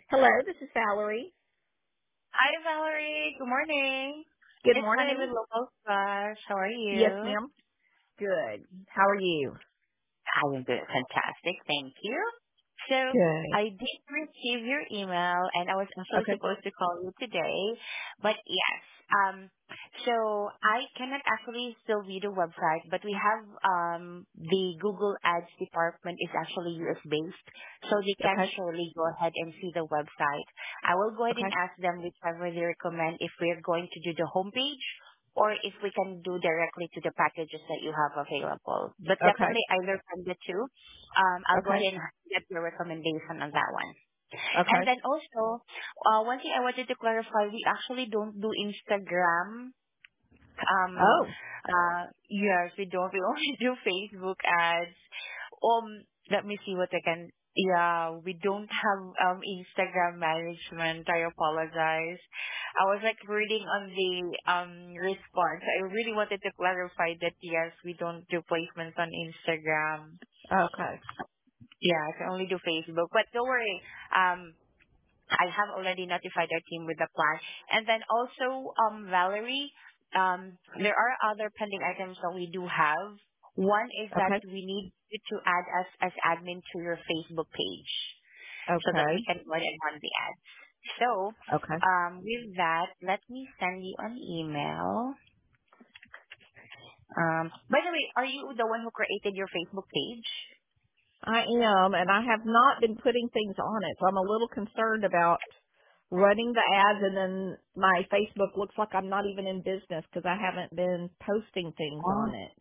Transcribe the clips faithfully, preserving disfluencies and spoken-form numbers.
Hello, this is Valerie. Hi, Valerie. Good morning. Good It's Monday morning. with Local Crush. How are Yes, you? ma'am. Good. How are you? I am good. Fantastic. Thank you. So Good. I did receive your email and I was actually Okay. supposed to call you today, but yes. Um, so I cannot actually still view the website, but we have um, the Google Ads department is actually U S based, so they can Okay. surely go ahead and see the website. I will go ahead and Okay. ask them whichever they recommend if we're going to do the homepage or if we can do directly to the packages that you have available. But Okay. definitely either from the two. Um, I'll go Okay. ahead and get your recommendation on that one. And Okay. then also, uh, one thing I wanted to clarify, we actually don't do Instagram. Um, Oh. uh, yes, we don't. We only do Facebook ads. Um, let me see what I can. Yeah, we don't have um Instagram management. I apologize. I was like reading on the um response. I really wanted to clarify that yes, we don't do placements on Instagram. Okay. Yeah, I can only do Facebook. But don't worry. Um, I have already notified our team with the plan. And then also, um, Valerie, um, there are other pending items that we do have. One is that Okay. we need you to add us as admin to your Facebook page so that we Okay. can go ahead and run the ads. So, Okay. um, with that, let me send you an email. Um, by the way, are you the one who created your Facebook page? I am, and I have not been putting things on it, so I'm a little concerned about running the ads, and then my Facebook looks like I'm not even in business because I haven't been posting things on Oh. it.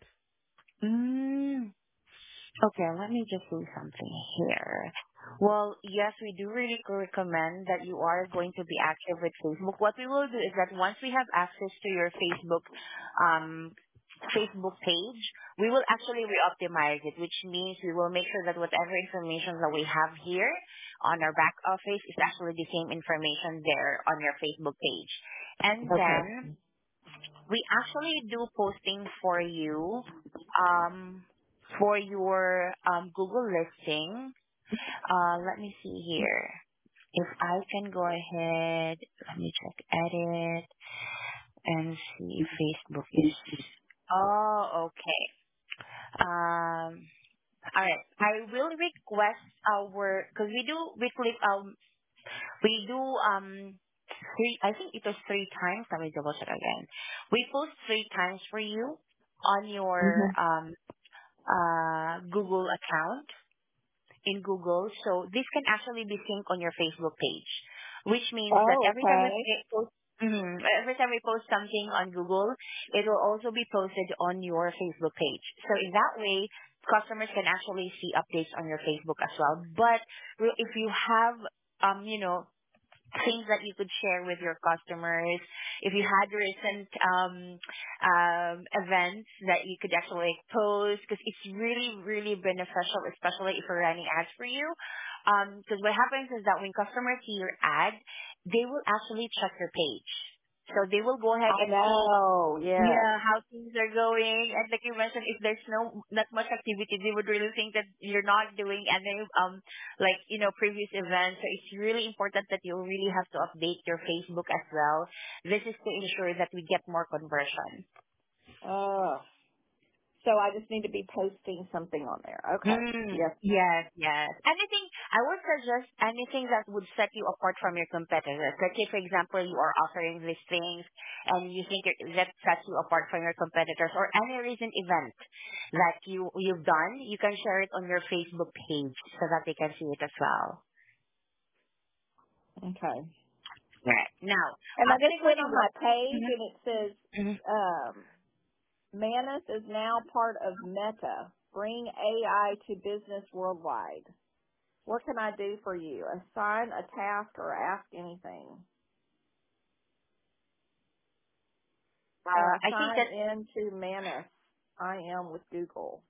Mm. Okay, let me just do something here. Well, yes, we do really recommend that you are going to be active with Facebook. What we will do is that once we have access to your Facebook, um, Facebook page, we will actually re-optimize it, which means we will make sure that whatever information that we have here on our back office is actually the same information there on your Facebook page. And Okay. then we actually do posting for you um, for your um, Google listing. Uh, let me see here. If I can go ahead, let me check edit and see if Facebook is. Oh, okay. Um, all right. I will request our because we do weekly um we do um three. I think it was three times. Let me double check again. We post three times for you on your Mhm. um uh Google account in Google. So this can actually be synced on your Facebook page, which means that Oh, every time we okay. post. Mhm, every time we post something on Google, it will also be posted on your Facebook page. So in that way, customers can actually see updates on your Facebook as well. But if you have um, you know, things that you could share with your customers. If you had recent um, um, events that you could actually like, post, because it's really, really beneficial, especially if we're running ads for you. Because what happens is that when customers see your ad, they will actually check your page. So they will go ahead I and see know. Yes. yeah, how things are going. And like you mentioned, if there's no not much activity, they would really think that you're not doing any um like you know previous events. So it's really important that you really have to update your Facebook as well. This is to ensure that we get more conversion. Oh. So I just need to be posting something on there. Okay. Mm, Yes. yes, yes. Anything, I would suggest anything that would set you apart from your competitors. Let's say, for example, you are offering these things and you think it- that sets you apart from your competitors or any recent event that you, you've done, you can share it on your Facebook page so that they can see it as well. Okay. Right. Now, And I I'm just going to go went ahead and on walk. my page and Mm-hmm. it says, um, Manus is now part of Meta. Bring A I to business worldwide. What can I do for you? Assign a task or ask anything. Uh, Uh, I think sign that in to Manus. I am with Google.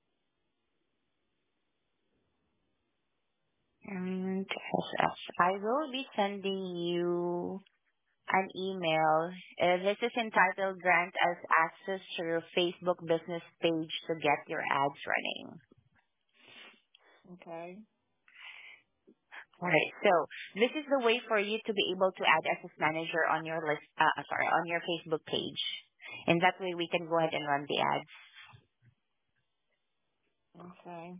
and I will be sending you an email. Uh, this is entitled Grant us access to your Facebook business page to get your ads running. Okay. Alright, so this is the way for you to be able to add as a manager on your list, uh, sorry, on your Facebook page. And that way we can go ahead and run the ads. Okay.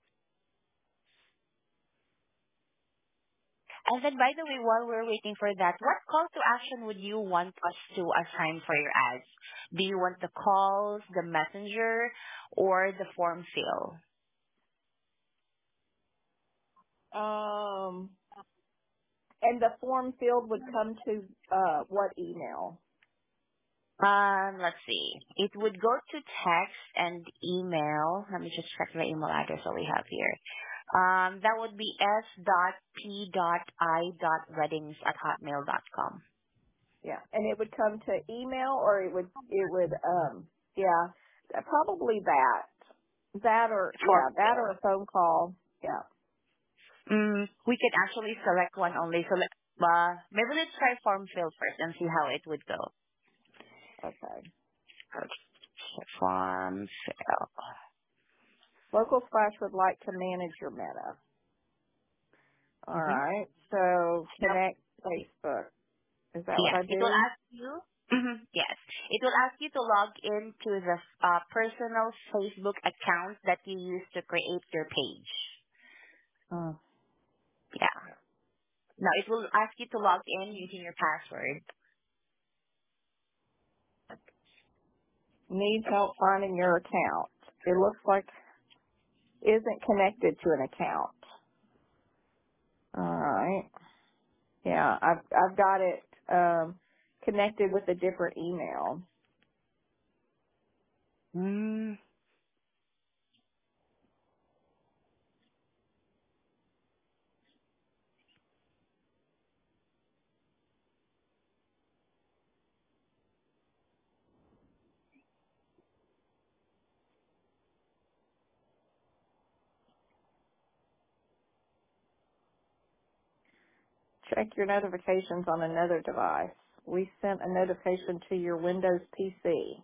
And then, by the way, while we're waiting for that, what call to action would you want us to assign for your ads? Do you want the calls, the messenger, or the form fill? Um, and the form field would come to uh what email? Um, let's see. It would go to text and email. Let me just check the email address that we have here. Um, that would be s dot p dot i dot weddings at hotmail dot com. Yeah, and it would come to email, or it would it would um yeah, probably that that or Form yeah that or fill. a phone call. Yeah. Mm, we could actually select one only. So let, uh, maybe let's try form fill first and see how it would go. Okay. Okay, form fill. Local Splash would like to manage your meta. All Mm-hmm. right. So Yep. connect Facebook. Is that what Yes, I it will do? ask you. Mhm, yes, it will ask you to log into the uh, personal Facebook account that you use to create your page. Hmm. Yeah. Now it will ask you to log in using your password. Need help finding your account. It looks like isn't connected to an account. All right. Yeah, I've I've got it um, connected with a different email. Mm. Check your notifications on another device. We sent a notification to your Windows P C.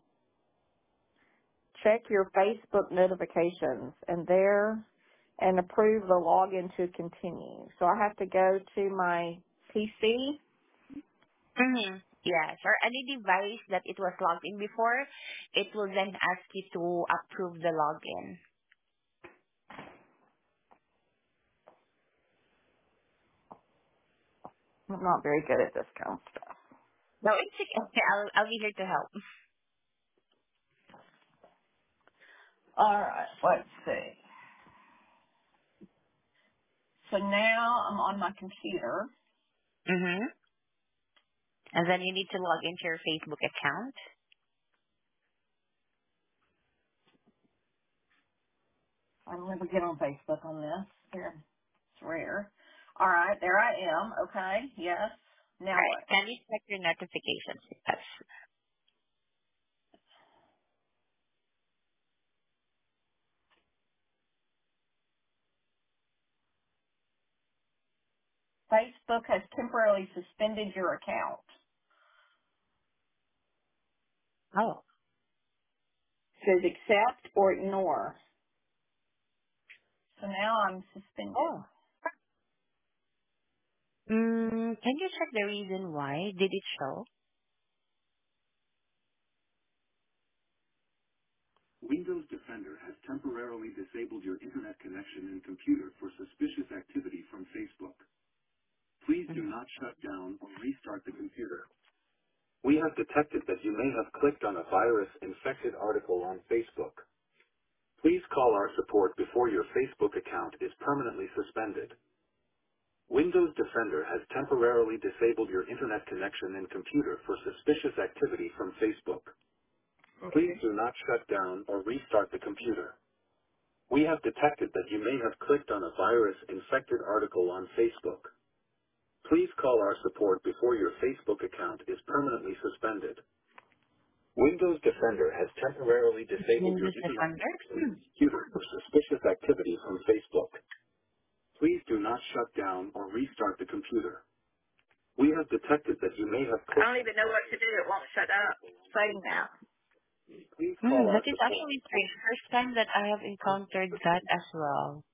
Check your Facebook notifications and there and approve the login to continue. So I have to go to my P C. Mm-hmm. Yes, or any device that it was logged in before, it will then ask you to approve the login. I'm not very good at this kind of stuff. No, it's okay. I'll, I'll be here to help. All right, let's see. So now I'm on my computer. Mm-hmm. And then you need to log into your Facebook account. I never get on Facebook on this. Here, it's rare. All right, there I am. Okay, yes. Now Right. what? Can you check your notifications? Yes. Facebook has temporarily suspended your account. Oh. Says accept or ignore. So now I'm suspended. Oh. Mm, can you check the reason why? Did it show? Windows Defender has temporarily disabled your internet connection and computer for suspicious activity from Facebook. Please do Mm-hmm. not shut down or restart the computer. We have detected that you may have clicked on a virus-infected article on Facebook. Please call our support before your Facebook account is permanently suspended. Windows Defender has temporarily disabled your internet connection and computer for suspicious activity from Facebook. Please do not shut down or restart the computer. We have detected that you may have clicked on a virus-infected article on Facebook. Please call our support before your Facebook account is permanently suspended. Windows Defender has temporarily disabled your Windows internet Defender? connection and computer for suspicious activity from Facebook. Please do not shut down or restart the computer. We have detected that you may have clicked. I don't even know what to do. It won't shut up. Saying that. Please call Hmm, our that is support. actually the first time that I have encountered that as well.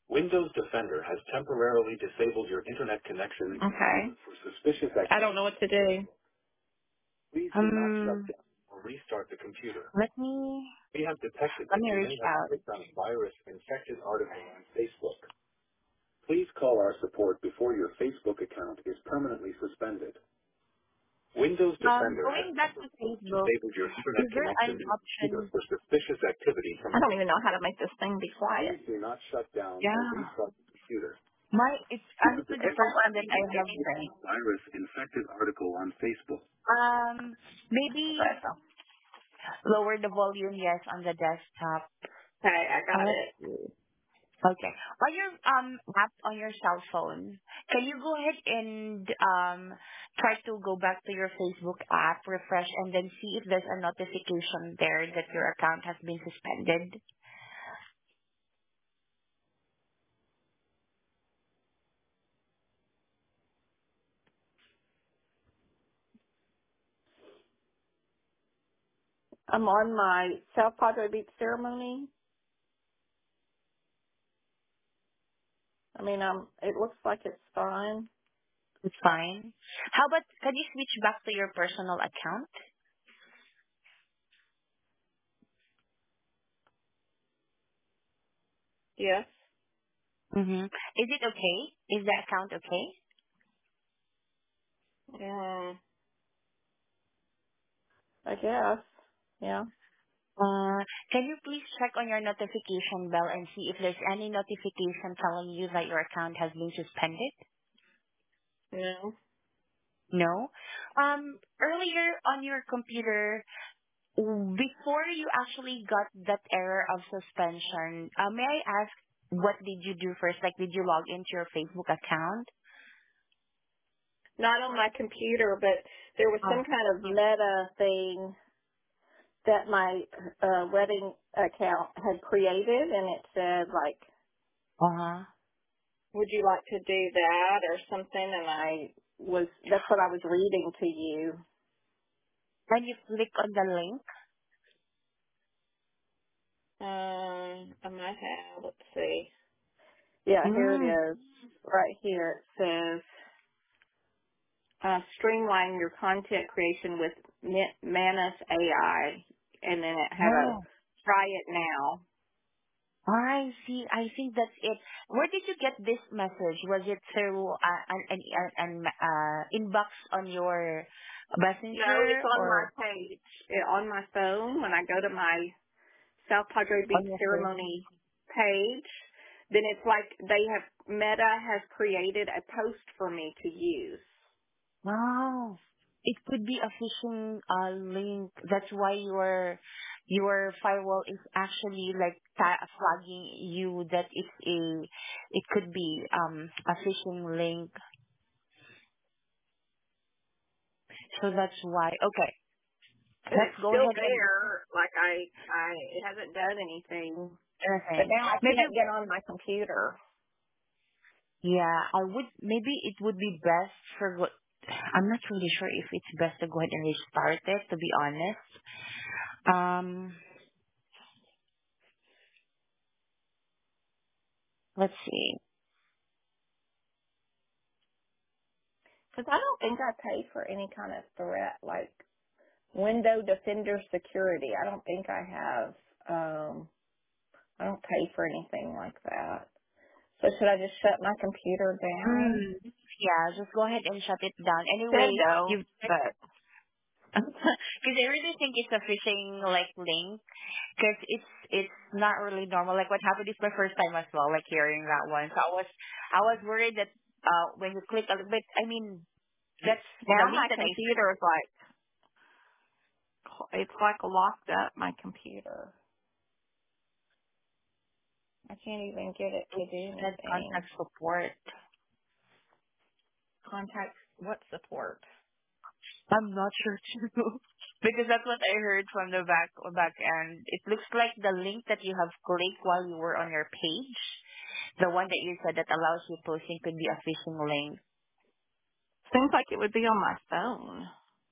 Windows Defender has temporarily disabled your internet connection. Okay. For suspicious activity. I don't know what to do. Please do not shut Um, down or restart the computer. let me We have detected let that me you reach may have out. clicked on a virus-infected article on Facebook. Please call our support before your Facebook account is permanently suspended. Windows Um, Defender has going back to Facebook, disabled your internet is there connection an to the computer option? for suspicious activity from. I don't even know how to make this thing be quiet. Please do not shut down or Yeah, restart the computer. my it's We have actually the detected first that time that you I may have have. clicked on a virus-infected article on Facebook. Um, maybe Okay, so. lower the volume, yes, on the desktop. Okay, I Uh, got let's it. see. Okay. On your um app on your cell phone, can you go ahead and um try to go back to your Facebook app, refresh, and then see if there's a notification there that your account has been suspended? I'm on my South Padre Beach ceremony. I mean, um, it looks like it's fine. It's fine. How about can you switch back to your personal account? Yes. Mm-hmm. Is it okay? Is the account okay? Yeah, I guess. Yeah. Uh, can you please check on your notification bell and see if there's any notification telling you that your account has been suspended? Yeah. No. Um, earlier on your computer, before you actually got that error of suspension, uh, may I ask what did you do first? Like, did you log into your Facebook account? Not on my computer, but there was Oh. some kind of meta thing that my uh, wedding account had created, and it said like, Uh-huh. "Would you like to do that?" or something. And I was that's what I was reading to you. Then you click on the link. Um, I might have. Let's see. Yeah, here it Mm. is. Right here it says, uh, streamline your content creation with Mi- Manus A I. And then it had a Oh. try it now. I see. I think that's it. Where did you get this message? Was it through uh, an, an, an, an uh, inbox on your No, it's messenger on my or page. It, on my phone, when I go to my South Padre on Beach your phone? ceremony page, then it's like they have, Meta has created a post for me to use. Wow. It could be a phishing uh, link. That's why your your firewall is actually like ta- flagging you that it's a it could be um a phishing link. So that's why. Okay, And let's it's go still ahead and there, like I, I, it hasn't done anything. But everything. now I Maybe can't get on my computer. yeah, I would maybe it would be best for what I'm not really sure if it's best to go ahead and restart it. To be honest, um, let's see. Because I don't think I pay for any kind of threat, like Window Defender security. I don't think I have, um, I don't pay for anything like that. So should I just shut my computer down? Mm, yeah, just go ahead and shut it down. Said Anyway, don't, you've but because I really think it's a phishing like link because it's it's not really normal. Like what happened is my first time as well, like hearing that one. So I was I was worried that uh when you click a little bit, I mean that's the now link my that I computer is like, it's like locked up, my computer. I can't even get it to it do said anything. contact support. Contact what support? I'm not sure too. Because that's what I heard from the back back end. It looks like the link that you have clicked while you were on your page, the one that you said that allows you posting could be a phishing link. Seems like it would be on my phone.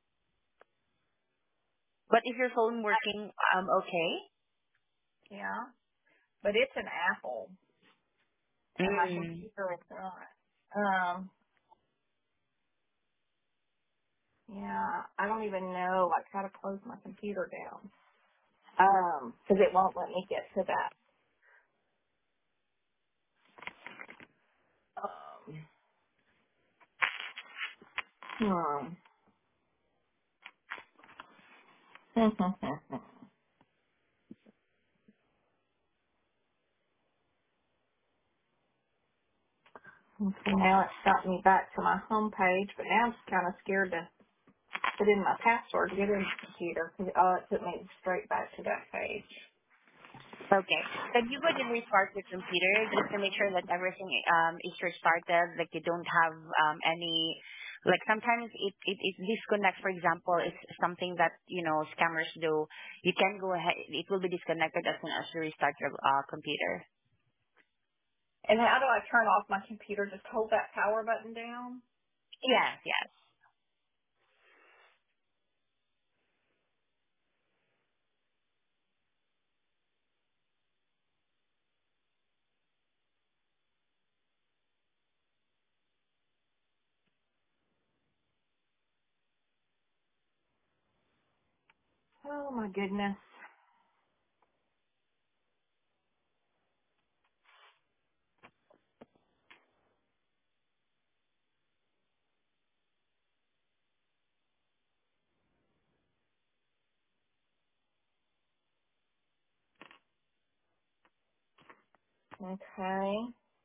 But is your phone working um okay? Yeah, but it's an Apple. and my Mm. computer is not. Um, yeah, I don't even know like how to close my computer down. Um, because it won't let me get to that. Um, hmm. Okay, now it's got me back to my home page, but now I'm just kind of scared to put in my password to get in the computer because oh, it took me straight back to that page. Okay. Can you go ahead and restart your computer just to make sure that everything um is restarted, like you don't have um any, like sometimes it, it, it disconnects, for example, it's something that, you know, scammers do. You can go ahead, it will be disconnected as soon as you restart your uh, computer. And how do I turn off my computer? Just hold that power button down? Yes, yes. Oh my goodness. Okay.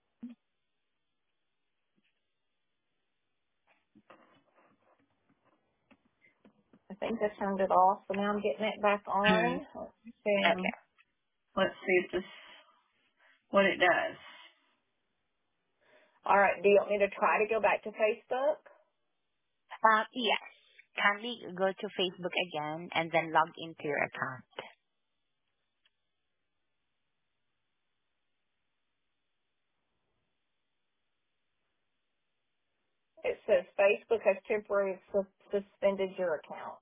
I think I turned it off, so now I'm getting it back Mm. on. Let's see. Okay. Let's see if this what it does. All right. Do you want me to try to go back to Facebook? Uh, yes. Kindly go to Facebook again and then log into your account. It says Facebook has temporarily sus- suspended your account,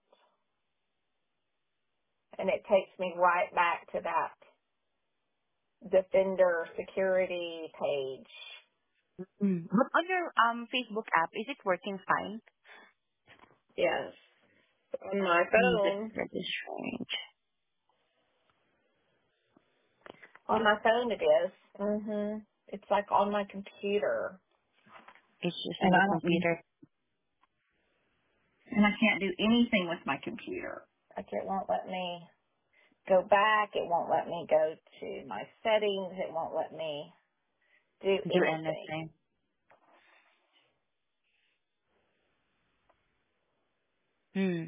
and it takes me right back to that Defender security page. Mm. But on your um Facebook app, is it working fine? Yes. On my Mm, that's phone. really strange. On my phone it is. Mhm. It's like on my computer, It's just on and the I don't. computer. And I can't do anything with my computer. Like it won't let me go back. It won't let me go to my settings. It won't let me do Do anything. anything. Hmm.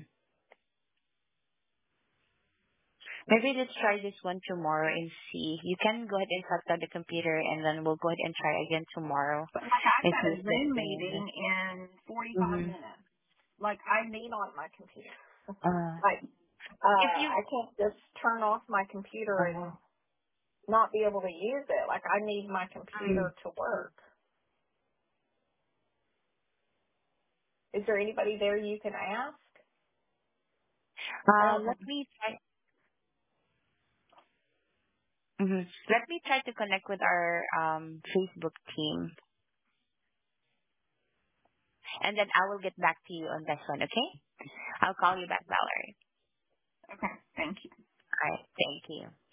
Maybe let's try this one tomorrow and see. You can go ahead and shut down the computer and then we'll go ahead and try again tomorrow But like I've and got see a if that's Zoom the meeting in forty-five mm-hmm. minutes. Like I need on my computer. uh Like if uh, you I can't just turn off my computer uh and not be able to use it. Like I need my mm. computer to work. Is there anybody there you can ask? I uh don't. let me try mm-hmm. Let me try to connect with our um Facebook team and then I will get back to you on this one, okay? I'll call you back, Valerie. Okay. Thank you. All right, thank you.